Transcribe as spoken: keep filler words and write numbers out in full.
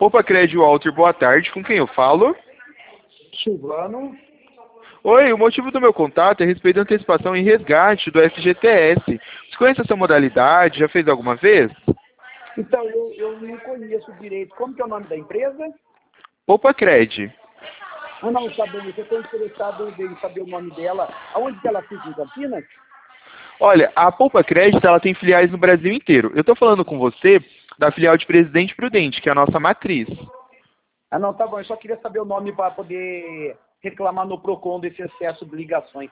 Poupa Cred Walter, boa tarde. Com quem eu falo? Silvano. Oi, o motivo do meu contato é a respeito da antecipação e resgate do F G T S. Você conhece essa modalidade? Já fez alguma vez? Então, eu, eu não conheço direito. Como que é o nome da empresa? Poupa Cred. Ah, não, tá bem. Eu estou interessado em saber o nome dela. Aonde que ela fica, em Campinas? Olha, a Poupa Crédito ela tem filiais no Brasil inteiro. Eu estou falando com você da filial de Presidente Prudente, que é a nossa matriz. Ah, não, tá bom. Eu só queria saber o nome para poder reclamar no PROCON desse excesso de ligações.